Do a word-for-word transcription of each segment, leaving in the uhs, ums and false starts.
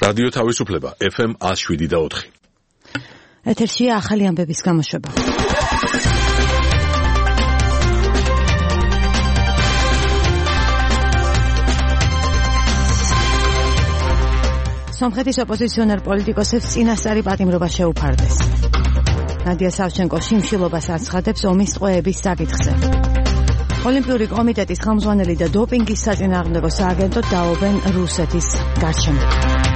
რადიო თავისუფლება ეფ ემ one oh seven და four. ეთერშია ახალი ამბების გამოშვება. სომხეთის ოპოზიციონერ პოლიტიკოსებს წინასწარი პატიმრობა შეუფარდეს. ნადია სავჩენკო შიმშილობას აცხადებს ომის ტყვეების საკითხზე. ოლიმპიური კომიტეტის ხელმძღვანელი და დოპინგის საწინააღმდეგო სააგენტო დაობენ რუსეთის გარშემო.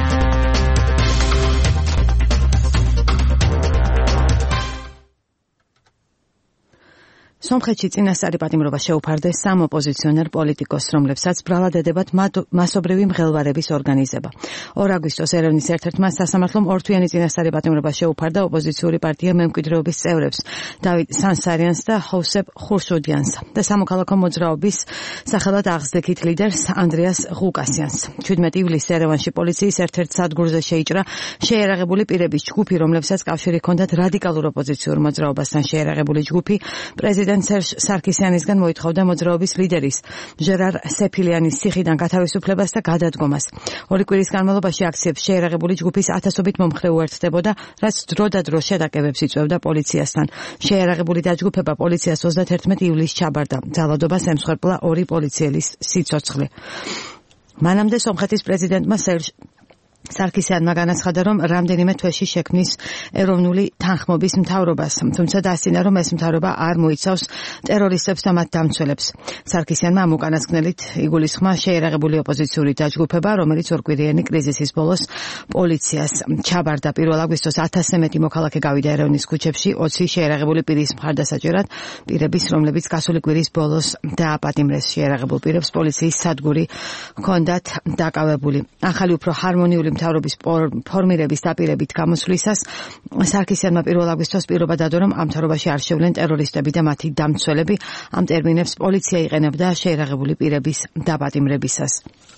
სომხეთში წინასწარი პატიმრობა შეუფარდეს სამ ოპოზიციონერ პოლიტიკოსს, რომლებსაც ბრალად ედებათ მასობრივი მღელვარების ორგანიზება. ორ აგვისტოს ერევნის ერთ-ერთმა სასამართლომ ორთვიანი წინასწარი პატიმრობა შეუფარდა ოპოზიციური პარტია მემკვიდრეობის წევრებს დავით სანსარიანს და ხოსეფ ხურშუდიანს და სამოქალაქო მოძრაობის სახელად აღზრდიქით ლიდერს ანდრეას ღუკასიანს. ჩვიდმეტი ივლისს ერევანში პოლიციის ერთ-ერთ სადგურზე შეიჭრა შეიარაღებული პირების ჯგუფი, რომლებსაც კავშირი ჰქონდათ რადიკალურ ოპოზიციურ მოძრაობასთან შეიარაღებული ჯგუფი პრეზიდენტ სერჟ სარკისიანისგან მოითხოვდა მოძრაობის ლიდერის ჟერარ სეფილიანის ციხიდან გათავისუფლებას და გადადგომას. ორი კვირის განმავლობაში აქციებს შეიარაღებული ჯგუფის ათასობით მომხრე უერთდებოდა, რაც დროდადრო შეტაკებებს იწვევდა პოლიციასთან. შეიარაღებული დაჯგუფება პოლიციას ოცდაათერთმეტი ივლისს ჩაბარდა. ძალადობას ემსხვერპლა ორი პოლიციელის სიცოცხლე. მანამდე სომხეთის პრეზიდენტმა სერჟ სარკისიანმა განაცხადა, რომ რამდენიმე თვეში შექმნის ეროვნული თანხმობის მთავრობას, თუმცა დასცინა, რომ ეს მთავრობა არ მოიცავს ტერორისტებს და მათ დამცველებს. სარკისიანმა ამ უკანასკნელით იგულისხმა შეიარაღებული ოპოზიციური დაჯგუფება, რომელიც ორკვირიანი კრიზისის ბოლოს პოლიციას ჩაბარდა. პირველ აგვისტოს ათასზე მეტი მოქალაქე გავიდა ერევნის ქუჩებში ოცი შეიარაღებული პირის მხარდასაჭერად, პირების, რომლებიც გასული კვირის ბოლოს დააპატიმრეს. შეიარაღებულ პირებს პოლიციის სადგური ჰქონდათ დაკავებული. ახალი უფრო ჰარმონიული მთავრობის ფორმირების დაპირებით გამოსვლისას სარკისიანმა პირველ აგვისტოს პირობა დადო, რომ ამ მთავრობაში არ შევლენ ტერორისტები და მათი დამცველები. ამ ტერმინებს პოლიცია იყენებდა შეიარაღებული პირების დაპატიმრებისას.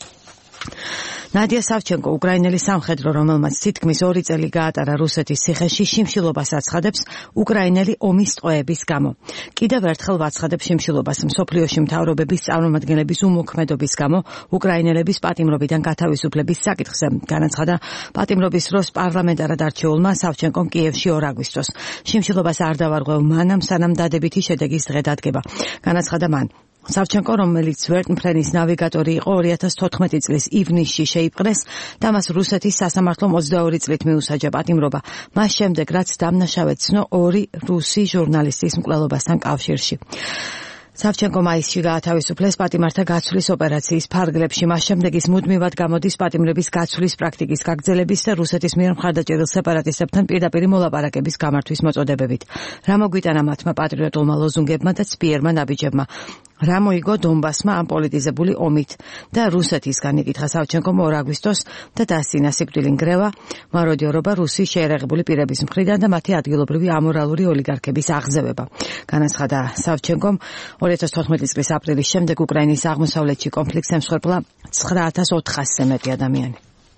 ნადია სავჩენკო, უკრაინელი სამხედრო, რომელმაც თითქმის ორი წელი გაატარა რუსეთის ციხეში, შიმშილობას აცხადებს უკრაინელი ომის ტყვეების გამო. კიდევ ერთხელ ვაცხადებს შიმშილობას მსოფლიოში მთავრობების წარმომადგენლების უმოქმედობის გამო უკრაინელების პატიმრობიდან გათავისუფლების საკითხზე. განაცხადა პატიმრობის დროს პარლამენტარად არჩეულმა სავჩენკომ კიევში ორ აგვისტოს. შიმშილობას არ დავარღვევ მანამ, სანამ დადებითი შედეგის დღე დადგება. განაცხადა მან. სავჩენკო, რომელიც ვერტმფრენის ნავიგატორი იყო, ორი ათას თოთხმეტი წლის ივნისში შეიპყრეს და მას რუსეთის სასამართლომ ოცდაორი წლით მიუსაჯა პატიმრობა. მას შემდეგ, რაც დამნაშავედ ცნო ორი რუსი ჟურნალისტის მკვლელობასთან კავშირში. სავჩენკო მაისში გაათავისუფლეს პატიმართა გაცვლის ოპერაციის ფარგლებში. მას შემდეგ ის მუდმივად გამოდის პატიმრების გაცვლის პრაქტიკის გაგრძელების და რუსეთის მიერ მხარდაჭერილ სეპარატისტებთან პირდაპირ მოლაპარაკების გამართვის მოწოდებებით. რა მოგვიტანა მათმა პატრიოტულმა ლოზუნგებმა და ცბიერმა ნაბიჯებმა? რა მოიგო დონბასმა ამ პოლიტიზებული ომით და რუსეთისგან? იკითხა სავჩენკომ ორ აგვისტოს და დასცინა სიკვდილი ნგრევა, მაროდიორობა რუსის შეიარაღებული პირების მხრიდან და მათი ადგილობრივი ამორალური ოლიგარქების აღზევება. განაცხადა სავჩენკომ, ორი ათას თოთხმეტი წლის აპრილის შემდეგ უკრაინის აღმოსავლეთში კონფლიქტს ემსხვერპლა ცხრა ათას ოთხასზე მეტი ადამიანი.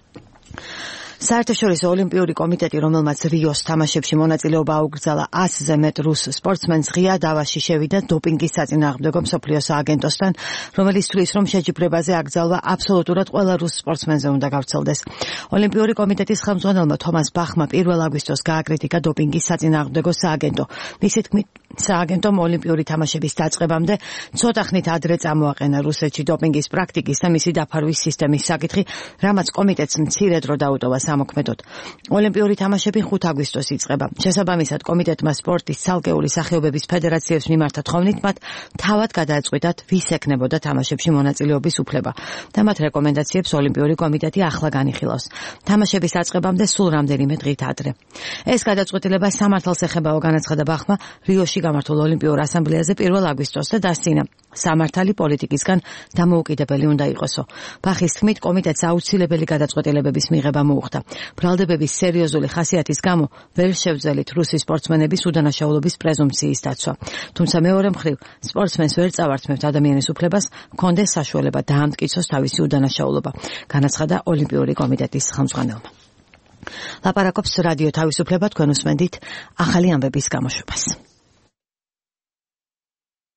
საერთაშორისო ოლიმპიური კომიტეტი, რომელმაც რიოს თამაშებში მონაწილეობა აუგრძალა ათზე მეტ რუს სპორტსმენს, ღია დავაში შევიდა დოპინგის საწინააღმდეგო მსოფლიო სააგენტოსთან, რომელიც თვლის, რომ შეჯიბრებაზე აკრძალვა აბსოლუტურად ყველა რუს სპორტსმენზე უნდა გავრცელდეს. ოლიმპიური კომიტეტის ხელმძღვანელმა თომას ბახმა პირველ აგვისტოს გააკრიტიკა დოპინგის საწინააღმდეგო სააგენტო. მისი თქმით, სააგენტომ ოლიმპიური თამაშების დაწყებამდე ცოტა ხნით ადრე წამოაყენა რუსეთში დოპინგის პრაქტიკის და მისი დაფარვის სისტემის საკითხი, რამაც კომიტეტს მცირე დრო დაუტოვა სამოქმედოდ. ოლიმპიური თამაშები ხუთ აგვისტოს იწყება. შესაბამისად, კომიტეტმა სპორტის ცალკეული სახეობების ფედერაციებს მიმართა თხოვნით მათ თავად გადააწყვიტათ, ვის ექნებოდა თამაშებში მონაწილეობის უფლება და მათ რეკომენდაციებს ოლიმპიური კომიტეტი ახლა განიხილავს. თამაშების დაწყებამდე სულ რამდენიმე დღით ადრე. ეს გადაწყვეტილება სამართალს ეხებაო, განაცხადა ბახმა რიოში გამართულ ოლიმპიურ ასამბლეაზე პირველ აგვისტოს და დასცინა. სამართალი პოლიტიკისგან დამოუკიდებელი უნდა იყოსო. ბახის თქმით, კომიტეტს აუცილებელი გადაწყვეტილებების მიღება მოუხდა. ბრალდებების სერიოზული ხასიათის გამო ვერ შევძელით რუსი სპორტსმენების უდანაშაულობის პრეზუმპციის დაცვა. თუმცა მეორე მხრივ, სპორტსმენს ვერ წავართმევთ ადამიანის უფლებას ჰქონდეს საშუალება დაამტკიცოს თავისი უდანაშაულობა, განაცხადა ოლიმპიური კომიტეტის ხელმძღვანელმა. ლაპარაკობს რადიო თავისუფლება, თქვენ უსმენთ ახალი ამბების გამოშვებას.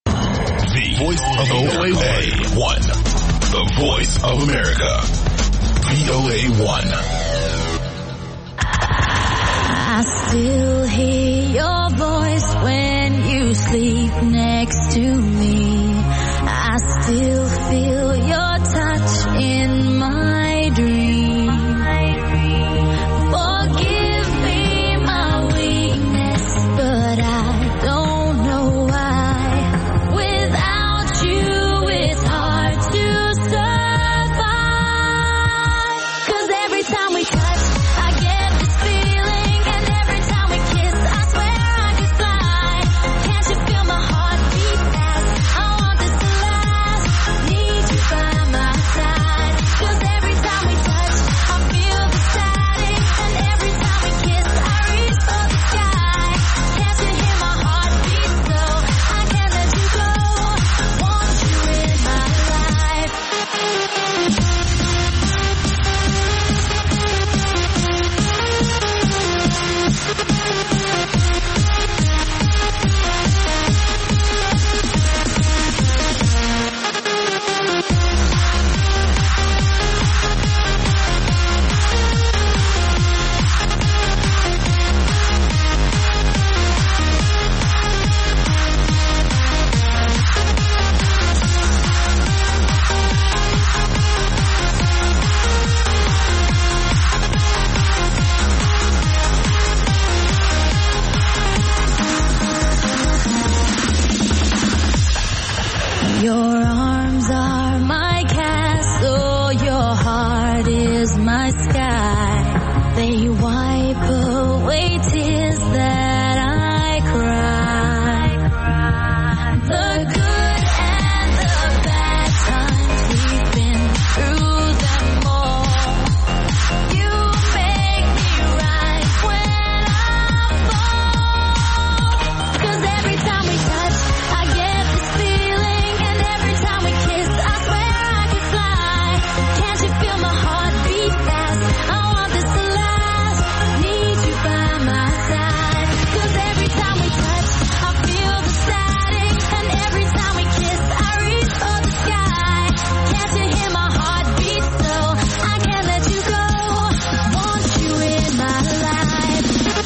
The Voice of O A one, the Voice of America. V O A one. I still hear your voice when you sleep next to me. I still feel your touch in my dream. Forgive me my weakness, but I don't know why. Without you, it's hard to survive. 'Cause every time we touch, I get this feeling, and every time we kiss, I swear I could fly. Can't you feel my heart beat fast? I want this to last. Need you by my side. 'Cause every time we touch, I feel the static, and every time we kiss, I reach for the sky. Can't you hear my heart beat so? I can't let you go. Want you in my life. Your arms are my castle, your heart is my sky. They wipe away tears that I cry. The good and the bad times, we've been through them all. You make me rise when I fall. 'Cause every time we touch, I get this feeling, and every time we kiss, I swear I could fly. Can't you feel my heart beat fast? I want this to last. Need you by my side. 'Cause every time we touch, I feel the static, and every time we kiss, I reach for the sky. Can't you hear my heart beat so? I can't let you go. Want you in my life.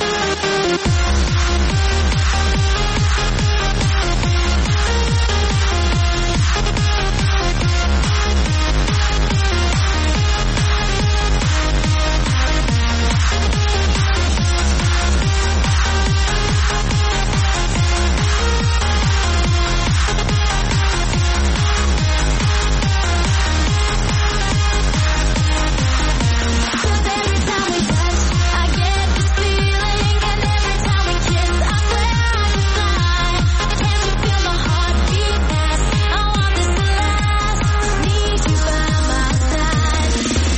Cause every time we touch, I get this feeling, and every time we kiss, I swear I could fly. Can't you feel my heart beat fast? I want this to last. Need you by my side.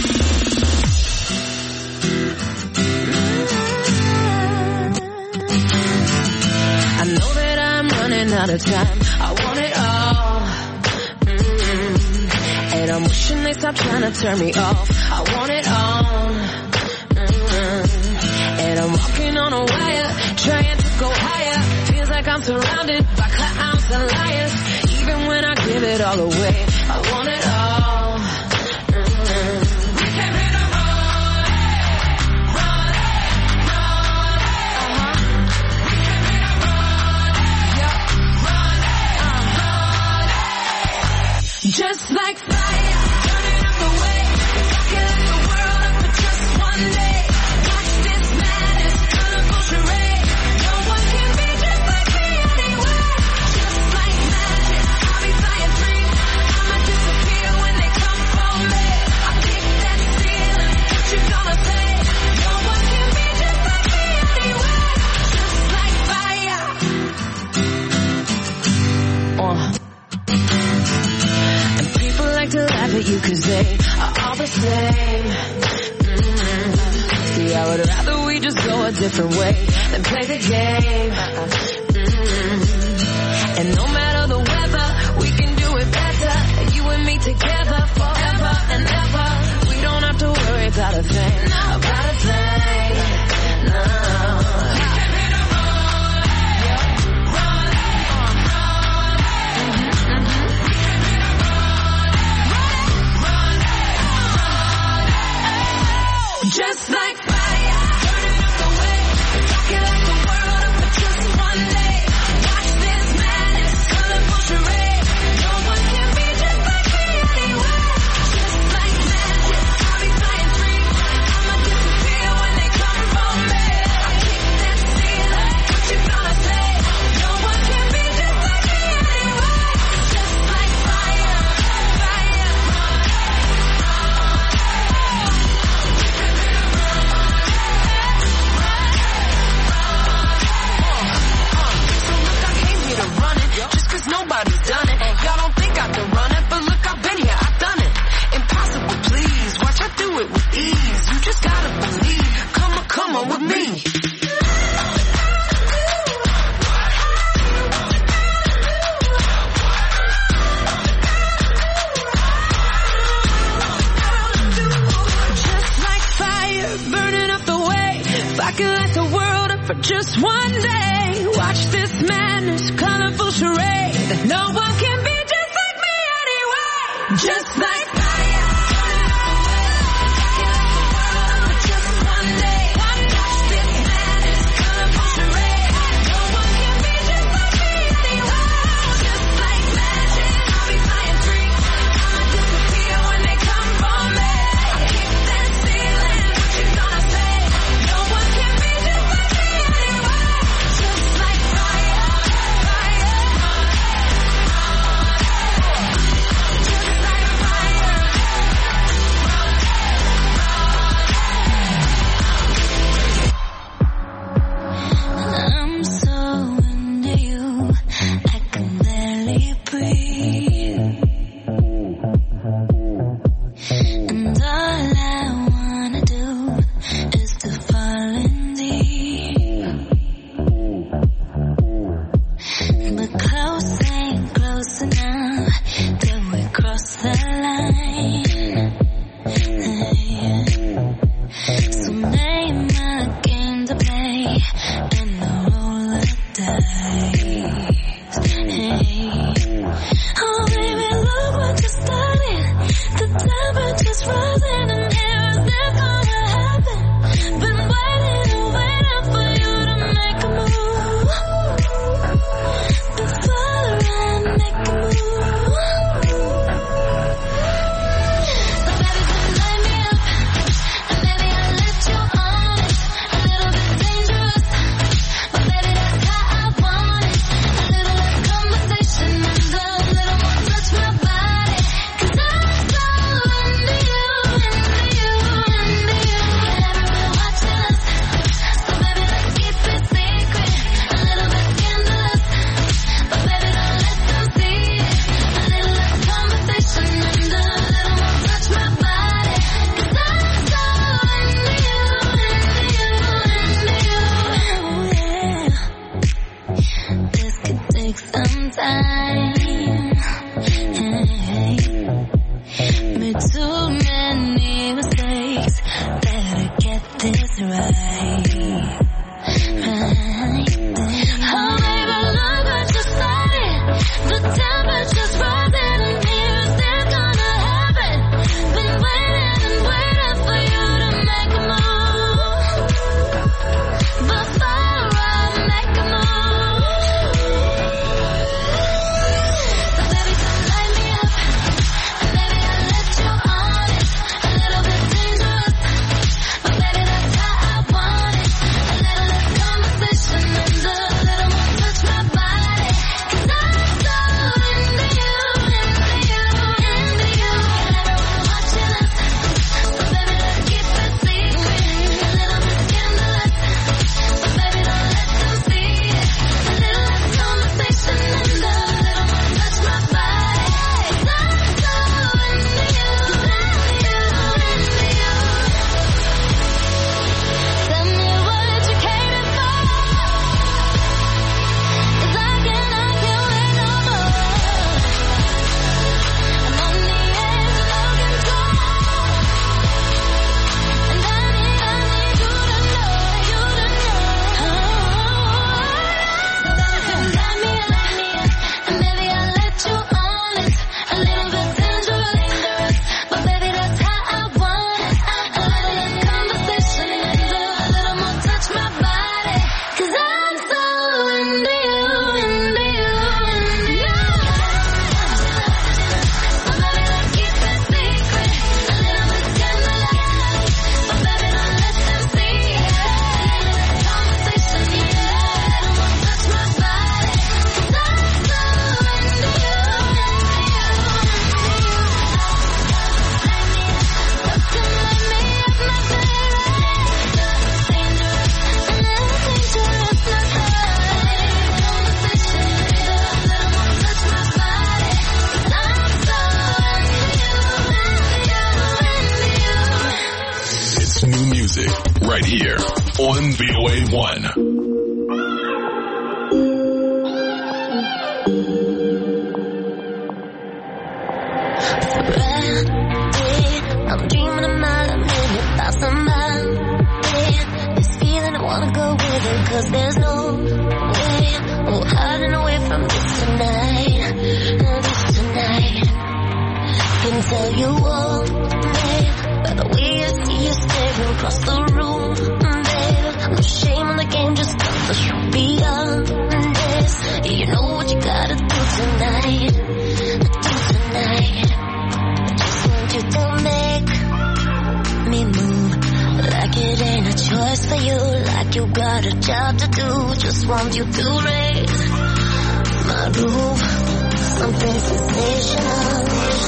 I know that I'm running out of time. I want it all. Mm. And I'm wishing they stop trying to turn me off. I want it all. Mm. And I'm walking on a wire, trying to go higher. Feels like I'm surrounded by clowns and liars. Even when I give it all away, I want it all. Mm. We came here to run, run, run. Uh-huh. We came here to run, yeah, run, uh-huh. Just like fire, burning up the way. If I could light the world up for just one day, watch this madness, colorful charade. No one can be just like me anyway. Just like magic, I'll be flying free. I'ma disappear when they come for me. I kick that ceiling, what you gonna say? No one can be just like me anyway. Just like fire. Uh. And people like to laugh at you 'cause they are all the same. Mm. See, I would rather we just go a different way than play the game. Mm. And no matter the weather, we can do it better. You and me together forever and ever. We don't have to worry about a thing, about a thing. No. for just one day. Watch this madness, colorful charade. No one can be just like me anyway. Just like fire. right here on V O A one. I'm dreaming a mile a minute about somebody. This feeling I wanna go with it, cause there's no way we're hiding away from this tonight, this tonight. Can tell you all, babe, by the way I see you staring across the room, babe. No shame in the game, just cut the truth beyond this. You know what you gotta do tonight, do tonight. I just want you to make me move like it ain't a choice for you, like you got a job to do. Just want you to raise my roof, something sensational.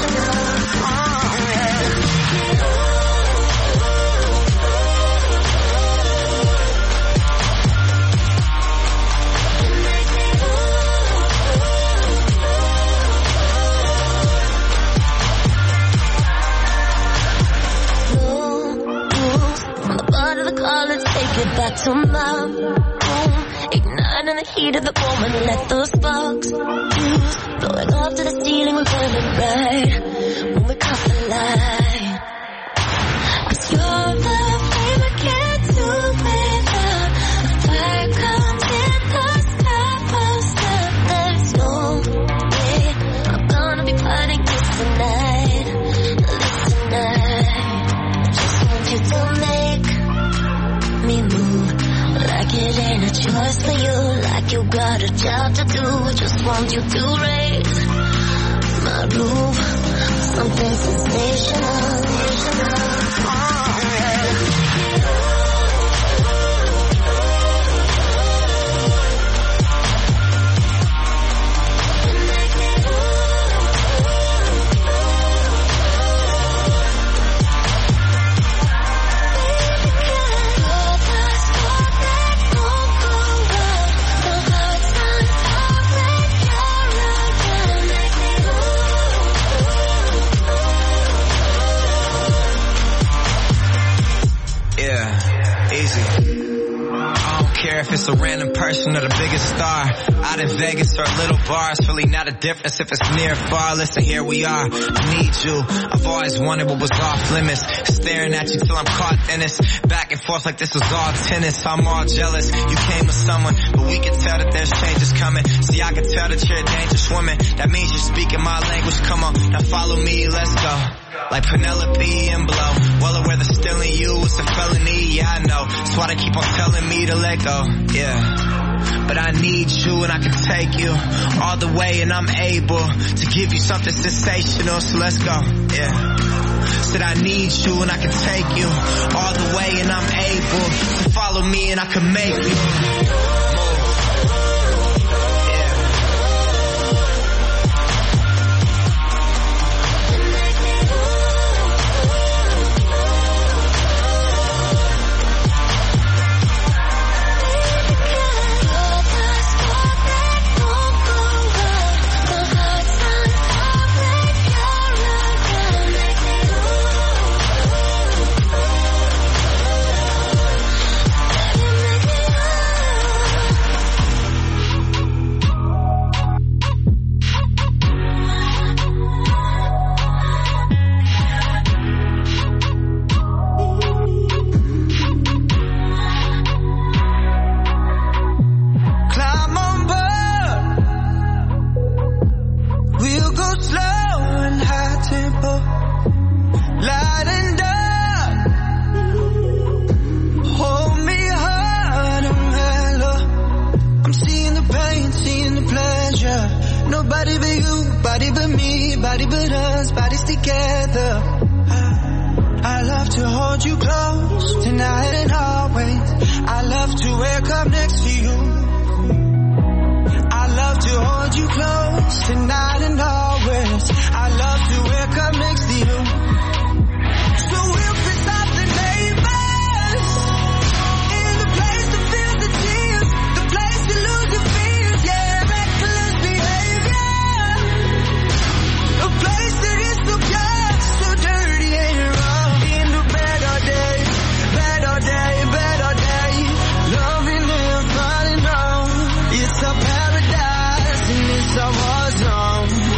Get back to my room, igniting the heat of the moment, let those sparks fuse, blowing up to the ceiling, we're burning bright when we caught the light. Cause you're the flame I can't do without. The fire comes in the sky first up. There's no way I'm gonna be fighting this tonight, this tonight. I just want you to make me move like it ain't a choice for you, like you got a job to do. Just want you to raise my roof, something sensational. If it's a random person or the biggest star out in Vegas or a little bar, it's really not a difference if it's near or far. Listen, here we are, I need you. I've always wanted what was off limits, staring at you till I'm caught in this, back and forth like this was all tennis. I'm all jealous, you came with someone, but we can tell that there's changes coming. See, I can tell that you're a dangerous woman, that means you're speaking my language. Come on, now follow me, let's go. Like Penelope and Blow, well aware that stealing you is a felony, yeah I know. That's why they keep on telling me to let go, yeah. But I need you and I can take you all the way, and I'm able to give you something sensational, so let's go, yeah. Said I need you and I can take you all the way, and I'm able to follow me and I can make you move. It's a paradise and it's a war zone.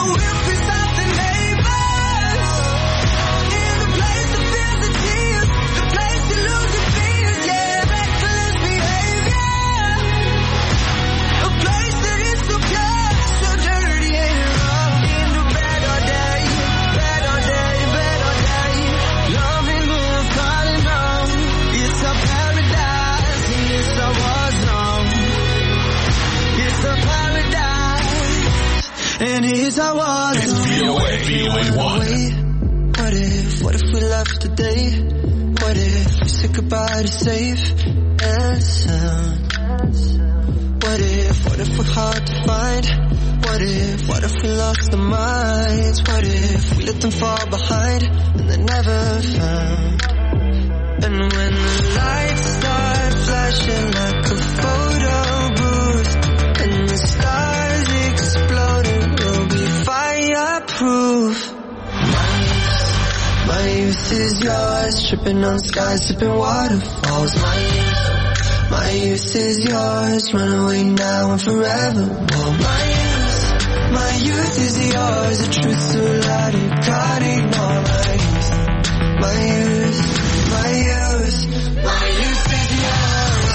And here's how I was. It's V O A, V O A one. What if, what if we left today? What if we said goodbye to safe and sound? What if, what if we're hard to find? What if, what if we lost our minds? What if we let them fall behind and they're never found? And when the lights start flashing like a photo booth and the stars exploding, we'll be fireproof. My youth, my youth is yours, tripping on skies, sipping waterfalls. My youth, my youth is yours, run away now and forevermore. My youth, my youth is yours, the truth so loud you can't ignore. My youth, my youth. My youth, my youth is yours.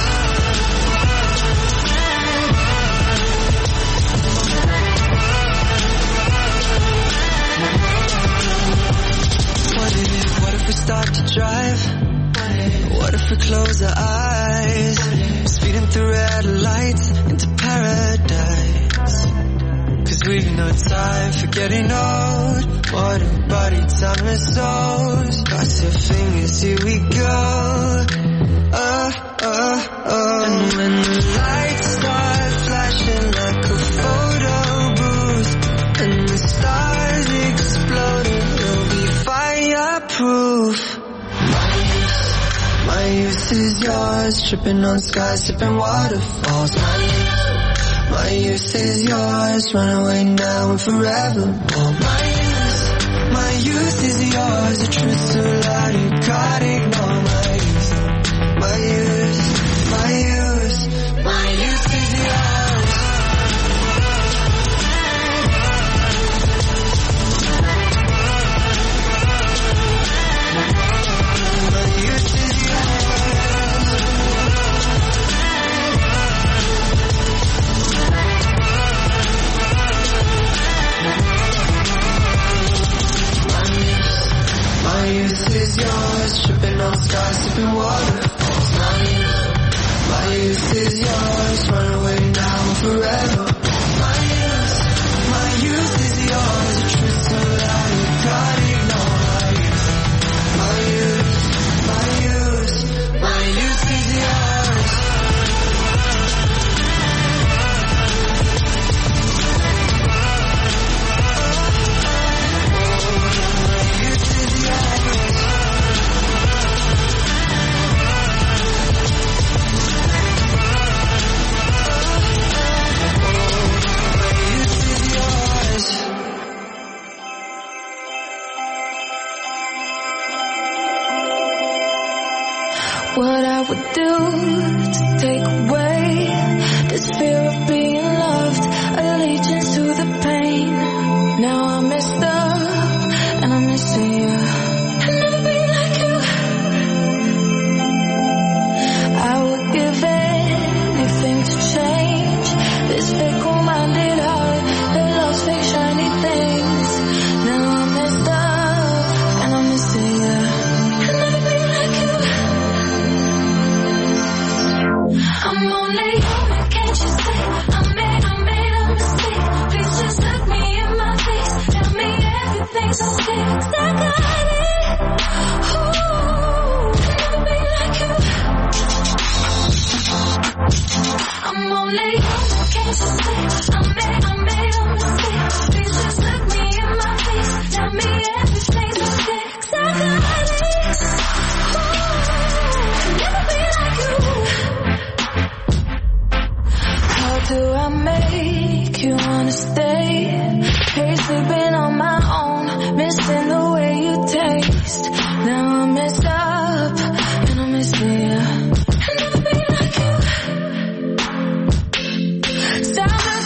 What if, what if we start to drive? What if we close our eyes? Speeding through red lights into paradise. Cause we've no time for getting old. Modern body, time is old. Cross your fingers, here we go. Oh, oh, oh. And when the lights start flashing like a photo booth and the stars exploding, we'll be fireproof. My youth, my youth is yours, tripping on skies, sipping waterfalls. My youth, my youth is yours, run away now and forevermore. My youth, my youth is yours, the truth so loud you can't ignore. My youth, my youth, my youth, my youth is yours. My youth is yours. My youth is yours, tripping on skies, sipping waterfalls. My youth, my youth is yours, run away now and forever. My youth, my youth is yours, the truth so loud you can't ignore. My youth, my youth, my youth is yours. My youth is yours. What I would do to take away this fear of being loved, allegiance to the pain. Now I'm messed up and I'm missing you. I'll never be like you. I would give anything to change this fickle-minded heart that loves fake shiny things. Now I'm messed up and I'm missing you. I'll never be like you. I'm only human, can't you see? I made, I made a mistake. Please just look me in my face. Tell me everything's okay. 'Cause I got it. Ooh, I'll never be like you. I'm only human, can't you see? I made, I made a mistake. Please just look me in my face. Tell me everything's okay. 'Cause I got it. Ooh, I'll never be like you. How do I make you wanna stay? Hate sleeping on my own, missing the way you taste. Now I'm messed up and I'm missing you. I'll never be like you. Stop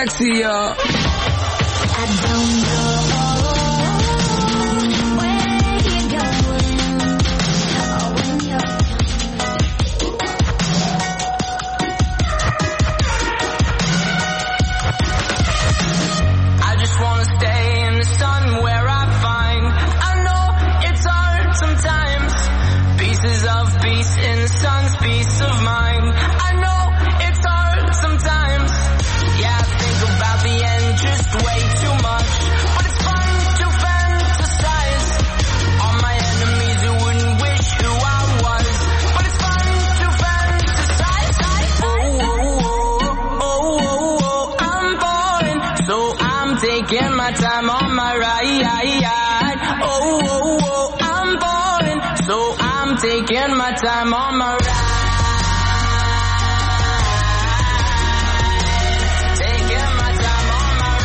taxi, y'all. I don't know. Taking my time on my ride. Oh, oh, oh, I'm falling, so I'm taking my time on my ride. Taking my time on my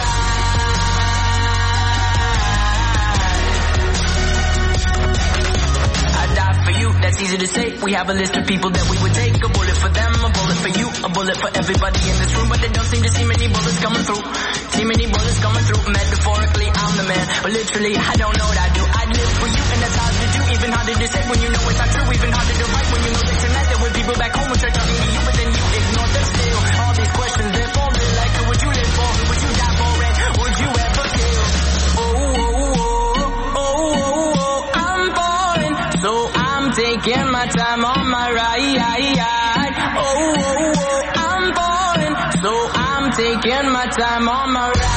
ride. I die for you, that's easy to say. We have a list of people that we would take. A bullet for them, a bullet for you, a bullet for everybody in this room. But they don't seem to see many bullets coming through. See many bullets coming through. Metaphorically, I'm the man, but literally, I don't know what I do. I live for you, and that's hard to do. Even harder to say when you know it's not true. Even harder to write when you know that you're not there with people back home which are talking to you, but then you ignore them still. All these questions, they're forming like who would you live for? Who would you die for? And would you ever kill? Oh, oh, oh, oh, oh, oh, I'm falling, so I'm taking my time on my ride. Oh, oh, oh, I'm falling, so I'm taking my time on my ride.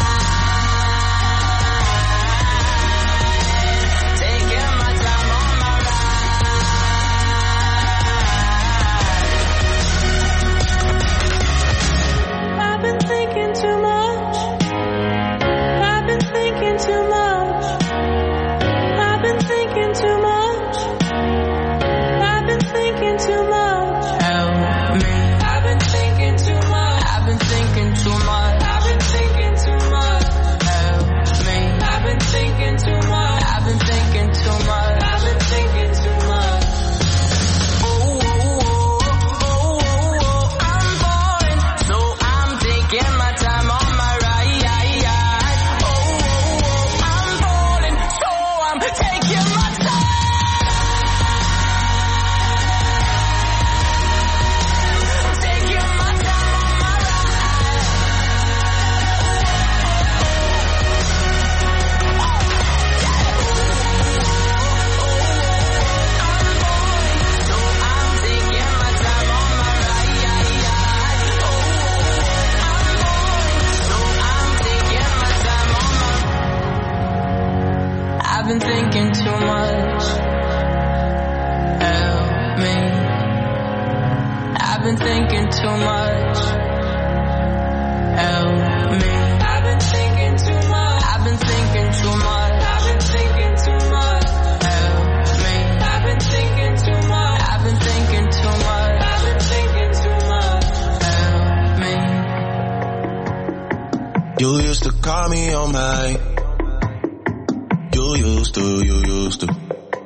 You used to call me on my, you used to, you used to,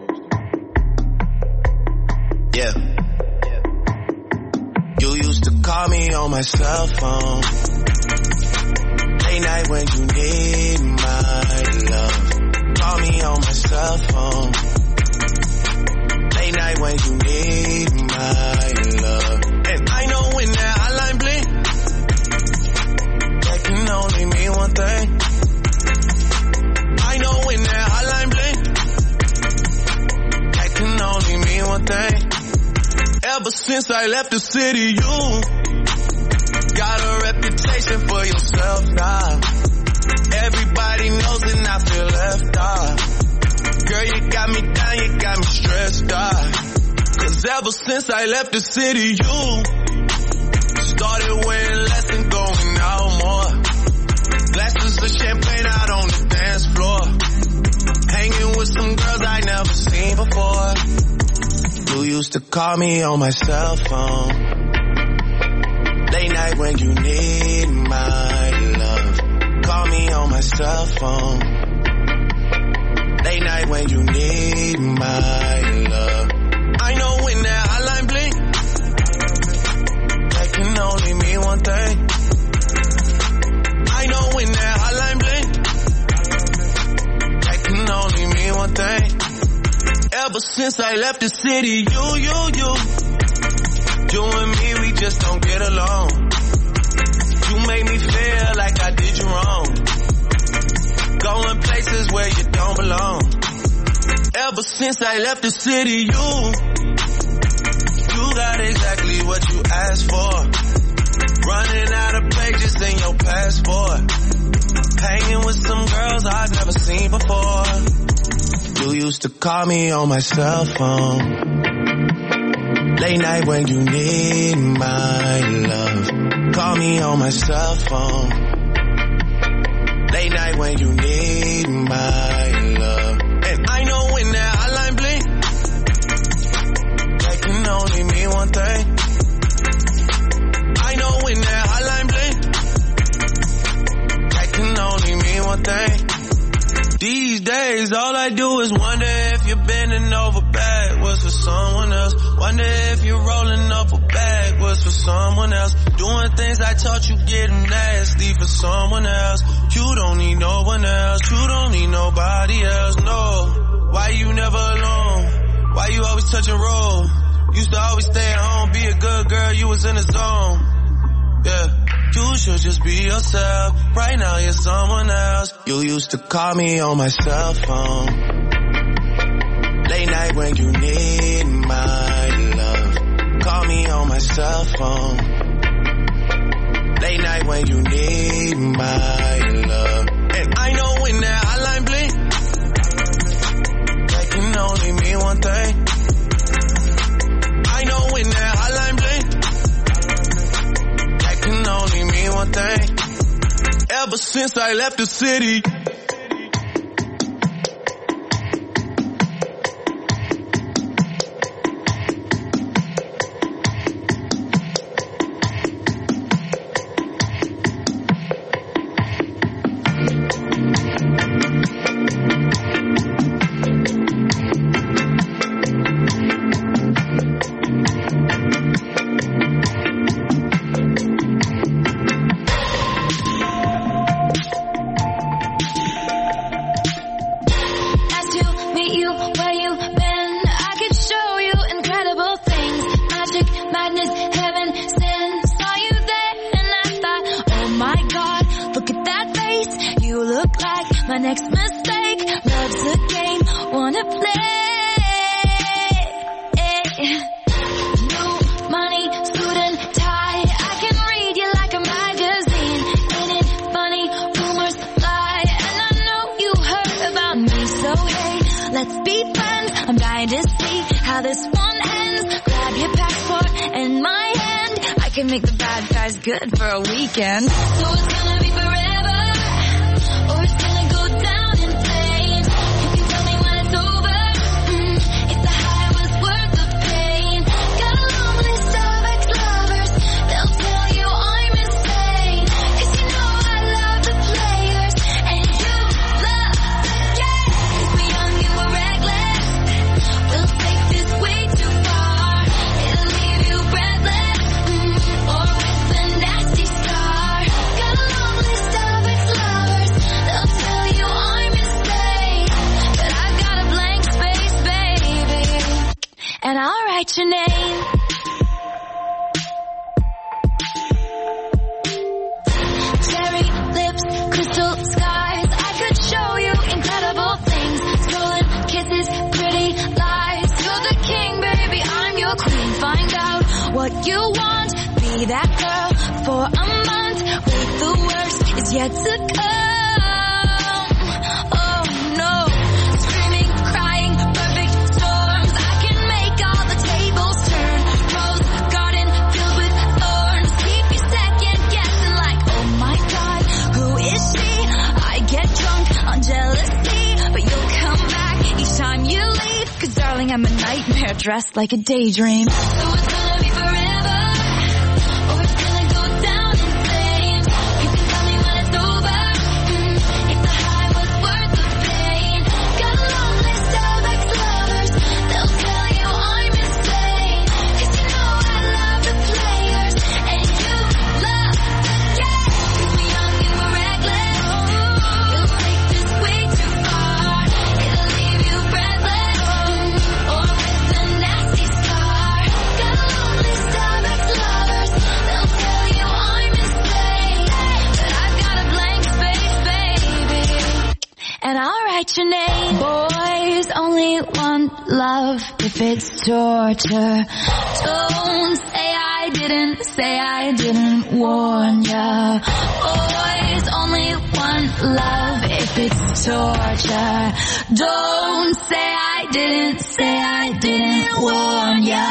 yeah. You used to call me on my cell phone, late night when you need my love. Call me on my cell phone, late night when you need my love. And I know when that hotline blink, that can only mean one thing. I know when that hotline blink, that can only mean one thing. Ever since I left the city, you got a reputation for yourself now. Everybody knows and I feel left out. Girl, you got me down, you got me stressed out. Cause ever since I left the city, you started wearing less and going out more. Glasses of champagne out on the dance floor. Hanging with some girls I never seen before. You used to call me on my cell phone, late night when you need my love. Call me on my cell phone, late night when you need my love. I know when that hotline blink, that can only mean one thing. when that hotline bling, that can only mean one thing. Ever since I left the city, you, you, you, you and me, we just don't get along. You make me feel like I did you wrong. Going places where you don't belong. Ever since I left the city, you, you got exactly what you asked for. Running out of pages in your passport. Hanging with some girls I've never seen before. You used to call me on my cell phone. Late night when you need my love. Call me on my cell phone. Late night when you need my love. And I know when that hotline blink, that can only mean one thing. I know when that hotline blink, that can only mean one thing. These days, all I do is wonder if you're bending over backwards for someone else. Wonder if you're rolling up a backwards for someone else. Doing things I taught you getting nasty for someone else. You don't need no one else. You don't need nobody else, no. Why you never alone? Why you always touch and roll? Used to always stay at home, be a good girl, you was in the zone. Yeah. You should just be yourself. Right now you're someone else. You used to call me on my cell phone. Late night when you need my love. Call me on my cell phone. Late night when you need my love. And I know when that hotline blink, that can only mean one thing. I know when that hotline blink, can only mean one thing. Ever since I left the city, make the bad guys good for a weekend. So it's gonna be forever, or it's gonna go down in flames. You can tell me when it's over, mm, if the high was worth the pain. Got a long list of ex-lovers, they'll tell you I'm insane. Cause you know I love the players, and you love the game. Cause we're young and we're reckless, we'll take this way too far. It'll leave you breathless, mm, or with a nasty scar. Got a long list of ex-lovers, they'll tell you I'm insane. But I've got a blank space, baby, and I'll write your name. Cherry lips, crystal skies, I could show you incredible things. Stolen kisses, pretty lies. You're the king, baby, I'm your queen. Find out what you want, be that girl for a month. Wait, the worst is yet to come. Oh no, screaming, crying, perfect storms. I can make all the tables turn. Rose garden filled with thorns. Keep you second guessing like, oh my god, who is she? I get drunk on jealousy, but you'll come back each time you leave. Cause darling, I'm a nightmare dressed like a daydream. So it's gonna be forever, or it's gonna go down in flames. You can tell me when it's over, mm, if the high was worth the pain. Got a long list of ex-lovers, they'll tell you I'm insane. Cause you know I love the players, and you love the game. Cause we're young and we're reckless, and I'll write your name. Boys only want love if it's torture. Don't say I didn't, say I didn't warn ya. Boys only want love if it's torture. Don't say I didn't, say I didn't warn ya.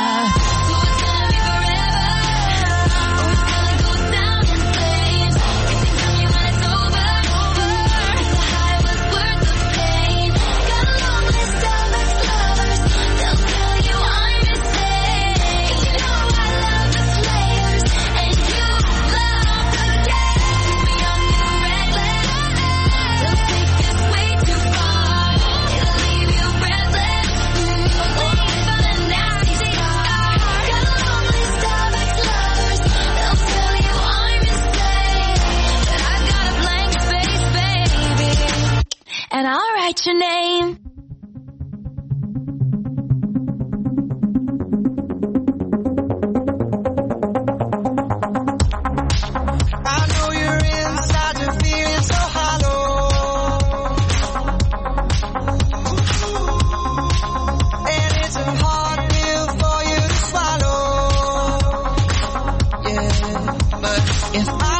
And I'll write your name. I know you're inside, you're feeling so hollow. And it's a hard pill for you to swallow. Yeah, but if I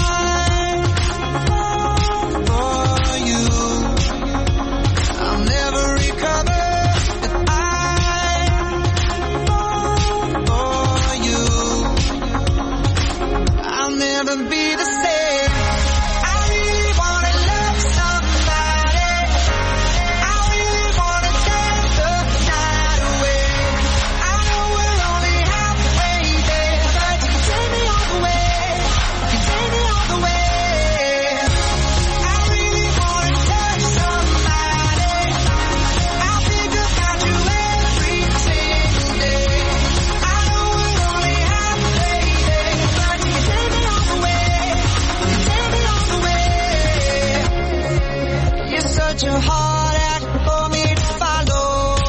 your heart out for me to follow.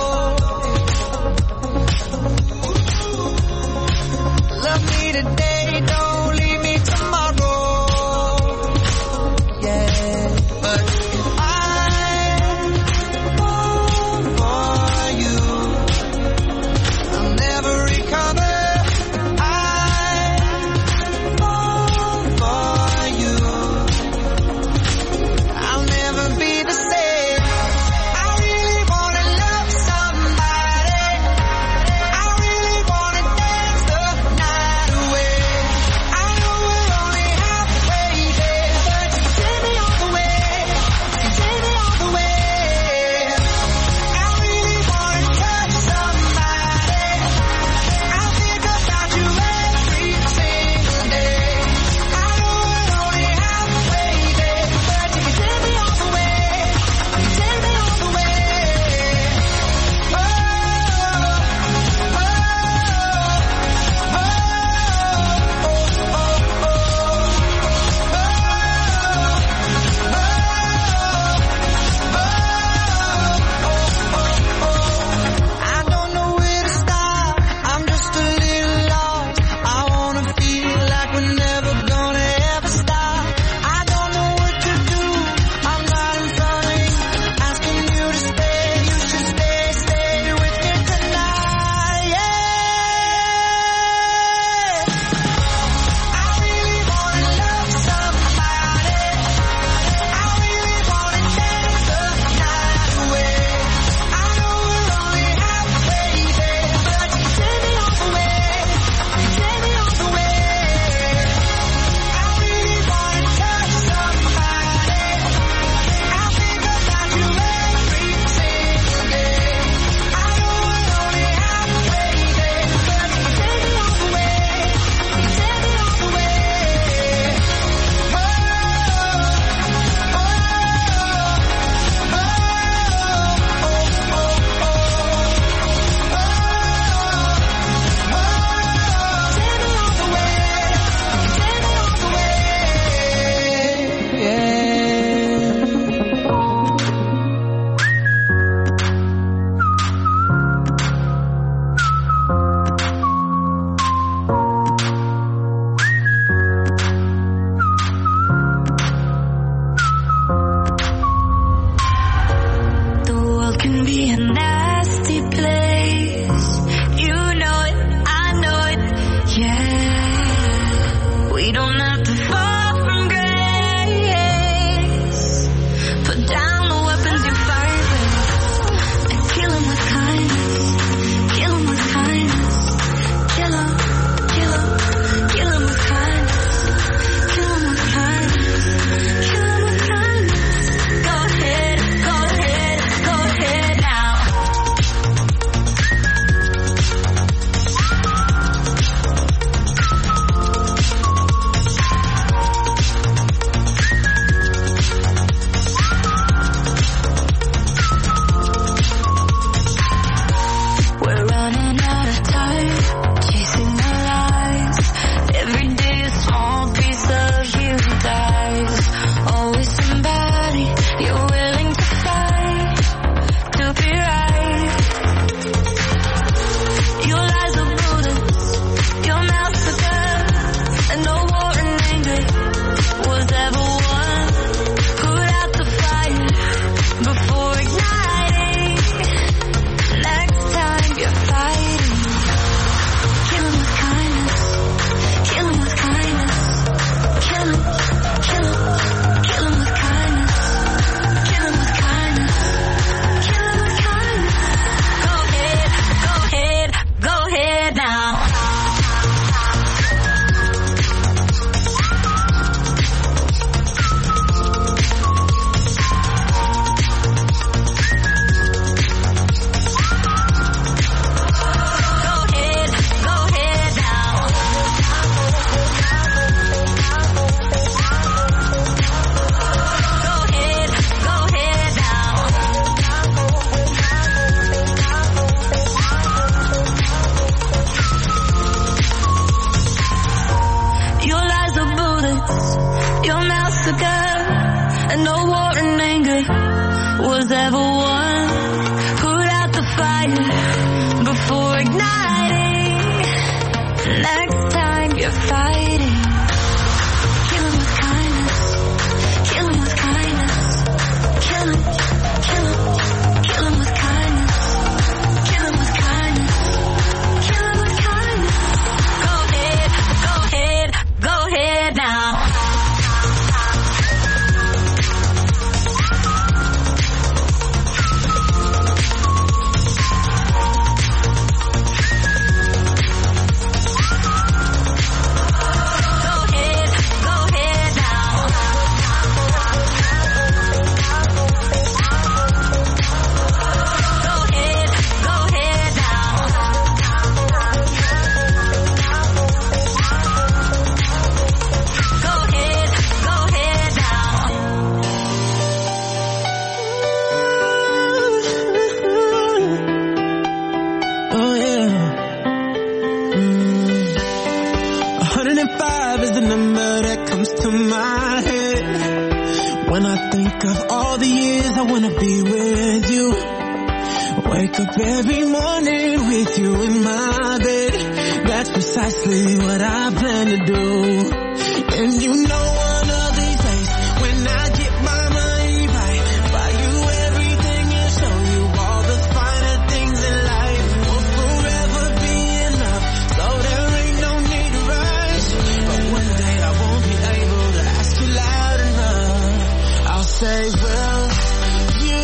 Love me today, don't leave me tomorrow. Yeah, but if I fall for you, I'll never recover. I fall for you, I'll never be the same. before igniting. Next time you're fighting, kill 'em with kindness, kill 'em with kindness, kill 'em, kill 'em, kill 'em with kindness, kill 'em with kindness, kill 'em with kindness. Go ahead, go ahead, go ahead now. And no war and anger was ever won. Put out the fire before igniting. Next time you're fighting, kill 'em with kindness, kill 'em with kindness, kill 'em, kill 'em, kill 'em with kindness, kill 'em with kindness, kill 'em with kindness. Go ahead, go ahead, go ahead now. Every morning with you in my bed, that's precisely what I plan to do. And you know one of these days, when I get my money right, buy you everything and show you all the finer things in life. Will forever be enough, so there ain't no need to rush. But one day I won't be able to ask you loud enough. I'll say, well, you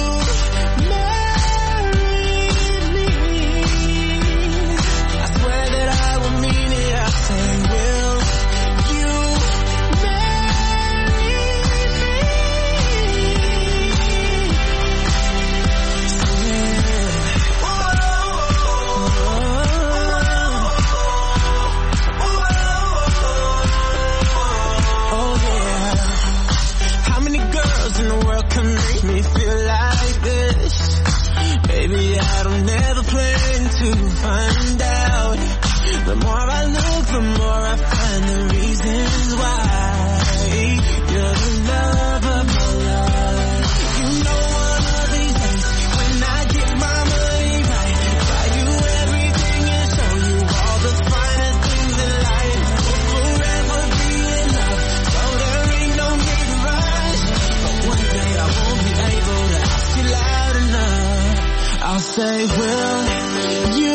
find out. The more I look, the more I find the reasons why. You're the love of my life. You know one of these days, when I get my money right, buy you everything and show you all the finer things in life. Will forever be enough, so there ain't no need to rush. But one day I won't be able to ask you loud enough. I'll say, well, you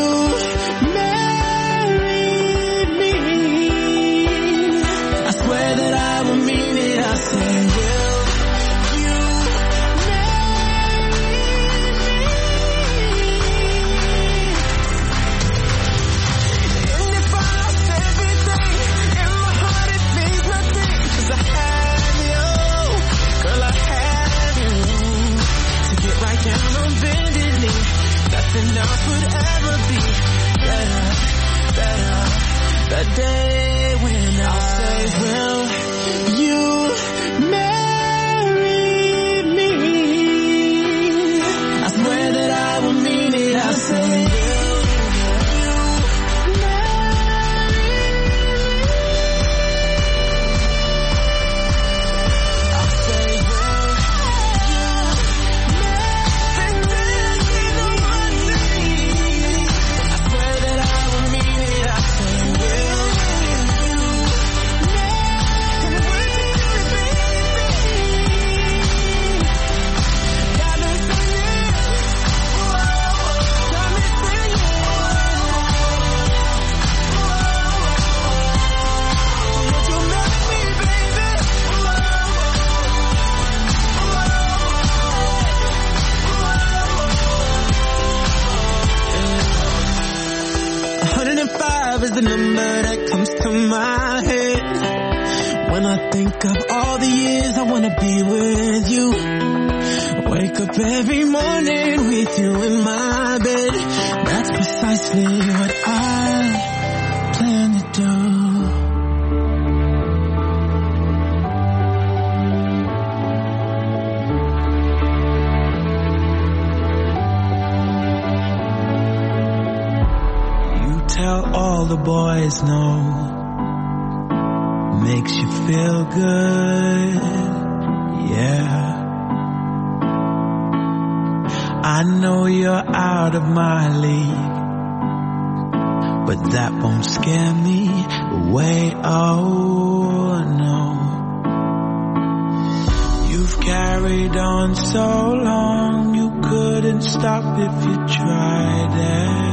married me. I swear that I will mean it. I say, will you marry me? And if I lost everything, in my heart it means nothing. 'Cause I have you, girl, I have you. To get right down on bended knee, nothing else would ever be the number that comes to my head. When I think of all the years I wanna be with you. Wake up every morning with you in my bed. That's precisely what I plan to do. Tell all the boys no. Makes you feel good, yeah. I know you're out of my league, but that won't scare me away, oh no. You've carried on so long, you couldn't stop if you tried it.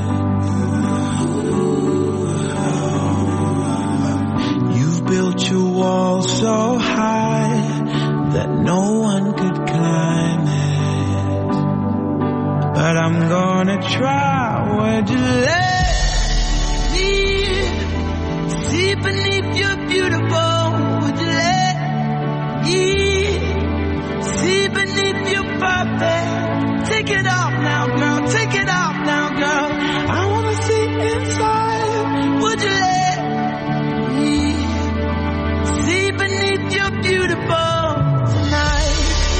Built your wall so high that no one could climb it. But I'm gonna try. Would you let me see beneath your beautiful? Would you let me see beneath your perfect? Take it off now, girl. Take it off now, girl. I wanna see inside. Would you let you're beautiful tonight.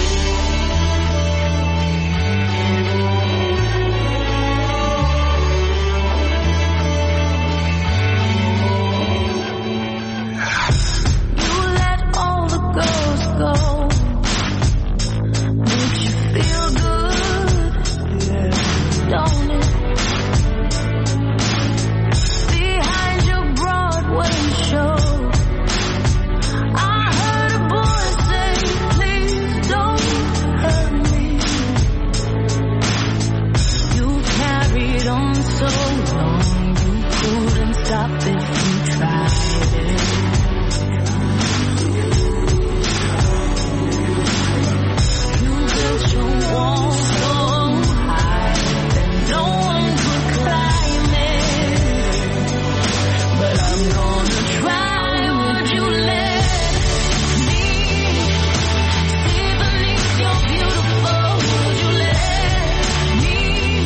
You let all the girls go. Makes you feel good, yeah, don't it? Behind your Broadway show, so long you couldn't stop if you tried it. You built your wall so high that no one could climb it. But I'm gonna try. Would you let me see beneath your beautiful? Would you let me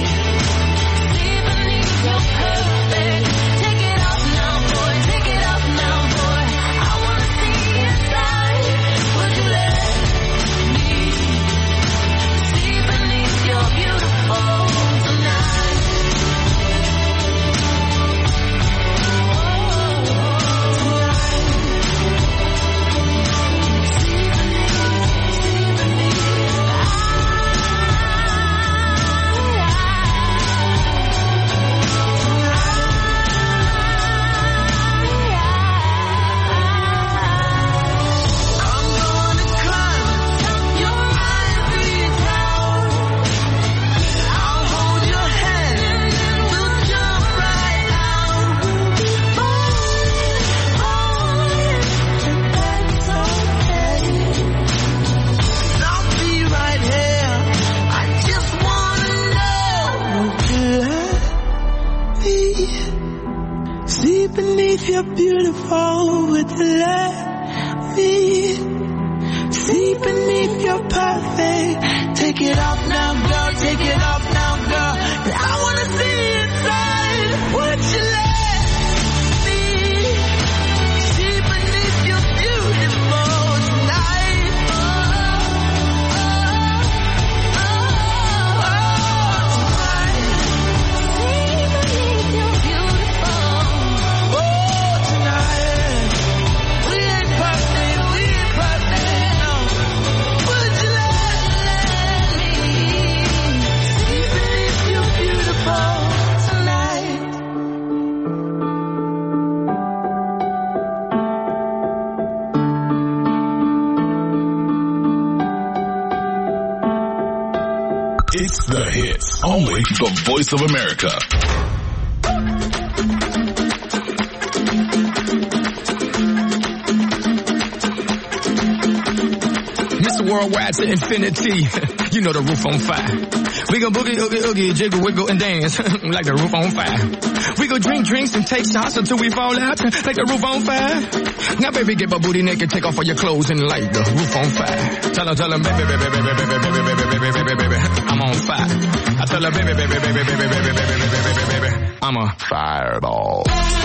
you're perfect. Take it off now, boy. Take it off now, boy. I wanna see inside. Would you let me see beneath your beautiful tonight? Oh, tonight. See beneath, see beneath. You're beautiful, would you let me see beneath your perfect? Take it off now, girl, take it off now, girl. I wanna see inside. Would you let me see beneath your beautiful tonight? Oh, oh, oh, oh, tonight. See beneath your beautiful. It's the hits, only the Voice of America. Mister Worldwide to infinity. you know the roof on fire. We go boogie, oogie, oogie, jiggle, wiggle, and dance like the roof on fire. We go drink drinks and take shots until we fall out like the roof on fire. Now, baby, get my booty naked, take off all your clothes and light the roof on fire. Tell her, tell her, baby, baby, baby, baby, baby, baby, baby, baby, baby, baby, I'm on fire. I tell her, baby, baby, baby, baby, baby, baby, baby, baby, baby, baby, I'm a fireball.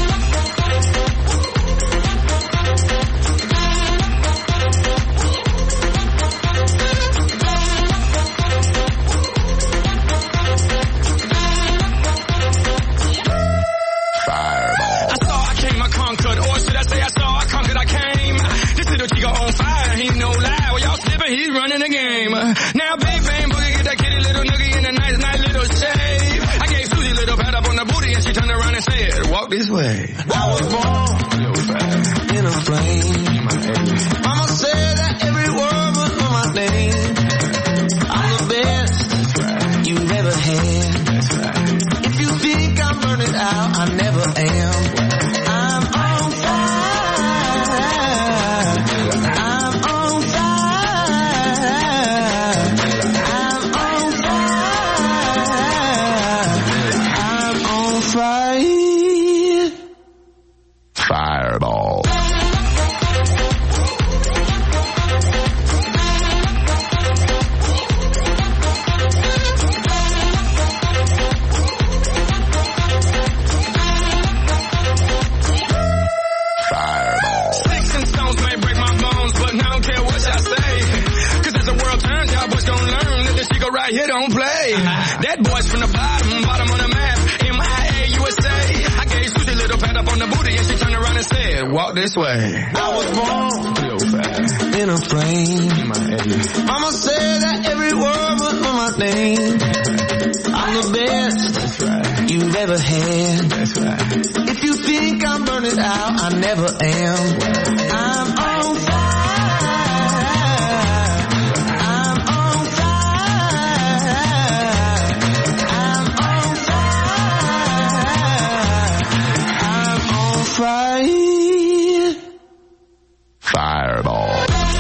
He's running the game. Now big bang boogie, get that kitty little noogie in a nice, nice little shave. I gave Susie a little pat up on the booty and she turned around and said, walk this way. I was born in a flame. Mama said that every word was for my name. I'm the best you've ever had. If you think I'm burning out, I never am. I'm on fire. I'm on fire. Fireball. Fireball. Sticks and stones may break my bones, but I don't care what y'all say. Cause as the world turns, y'all boys gon' learn that this shit right here don't play. That boy's from the bottom, bottom of the map. M I A U S A. I gave Susie a little pat up on the booty and she turned around and said, walk this way. I was born in a flame. Mama said that every word was for my name. I'm the best That's right. you've ever had. That's right. If you think I'm burning out, I never am. I'm on fire. I'm on fire. I'm on fire. I'm on fire. Fireball.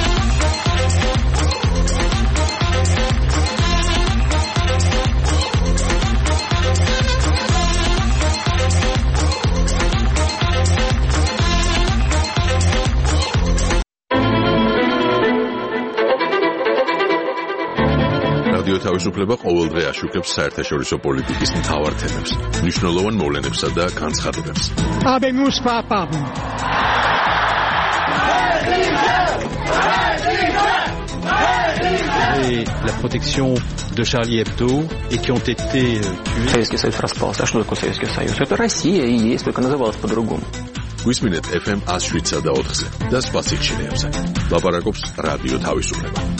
რადიო თავისუფლება ყოველდღე აშუქებს საერთაშორისო პოლიტიკის მთავარ თემებს, მნიშვნელოვან მოვლენებსა და განცხადებებს. Habemos papam. Et la protection de Charlie Hebdo et qui ont été tués. Советский Союз распался. А что такое Советский Союз? Это Россия и есть, только называлась по-другому. გვისმინეთ эф ემ one oh seven და ოთხზე და სხვა სიჩქარეებზე. ლაპარაკობს რადიო თავისუფლება.